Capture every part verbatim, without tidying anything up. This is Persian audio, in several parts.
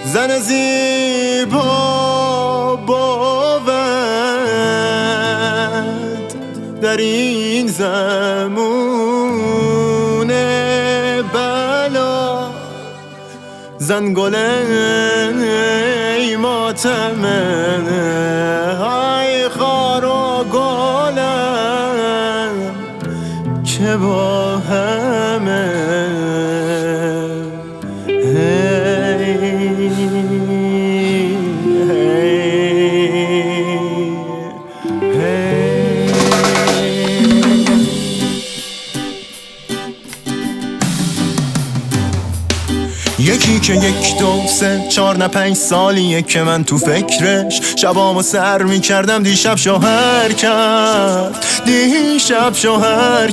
زن زیبا بود در این زمون بلا، زن گل ای ماتمه های خار و گلم که با همه یکی که یک دو سه چار نه پنج سالیه که من تو فکرش شبامو سر میکردم، دیشب شوهر کرد، دیشب شوهر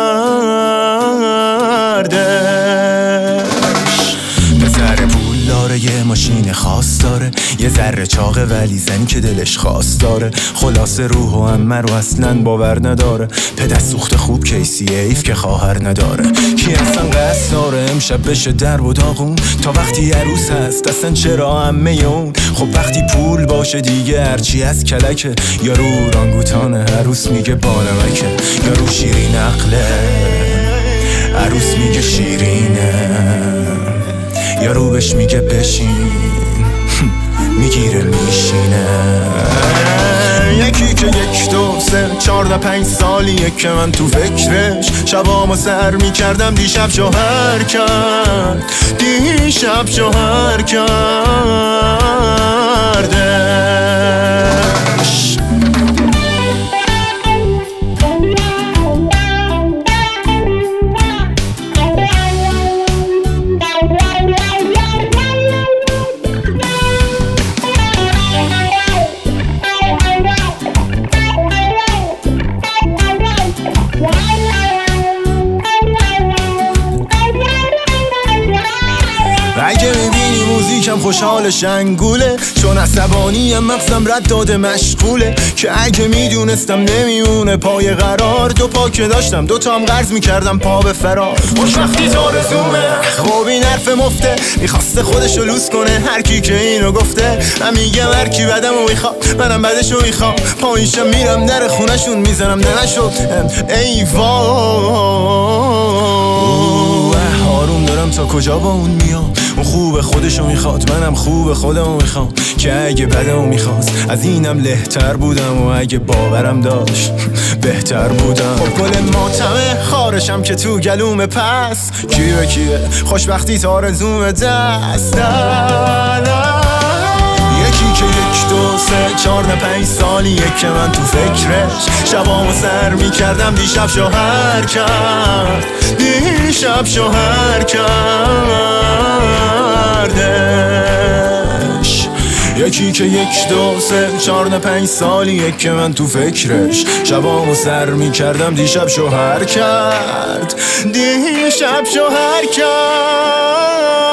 کردش. پسر پول داره، یه ماشین خاص داره، یه ذره چاقه ولی زنی که دلش خواست داره. خلاصه روح و عمه رو اصلا باور نداره، پدر سوخت خوب کیسی ایف که خواهر نداره. کی اصلا قصد داره امشب بشه در و داغون، تا وقتی عروس هست اصلا چرا عمه اون. خب وقتی پول باشه دیگه هرچی از کلکه، یارو رانگوتانه عروس میگه بانمکه، یارو شیرین عقله عروس میگه شیرینه، یارو بهش میگه بشین میگیره میشینه. یکی که یک دو سه چار نه پنج سالیه که من تو فکرش شبامو سر میکردم، دیشب شوهر کرد، دیشب شوهر کردش. اگه میبینی موزیکم خوشحال شنگوله، چون عصبانی مغزم رد داده مشغوله. که اگه میدونستم نمیونه پای قرار، دو پا که داشتم دوتا هم قرض میکردم پا به فرار. خوشبختی تارزومه خوب این حرف مفته، میخواسته خودشو لوس کنه هر کی که اینو گفته. من میگم هر کی بدمو میخواد منم بدشو میخوام، پایینشم میرم در خونشون میزنم ننشو. ای وای آروم دارم تا کجا با اون میام، اون خوب خودشو میخواد منم خوب خودمو میخوام. که اگه بدمو میخواست از اینم لهتر بودم، و اگه باورم داشت بهتر بودم. خب گل ماتمه خارشم که تو گلوم پس، کیه کیه خوشبختی تارزوم دست دارم. یکی که یک دو سه چار نه پنج سالیه که من تو فکرش شبامو سر میکردم، دیشب شوهر کرد، دیشب شوهر کردش. یکی که یک دو سه چار نه پنج سالیه که من تو فکرش شبامو سر میکردم، دیشب شوهر کرد، دیشب شوهر کرد.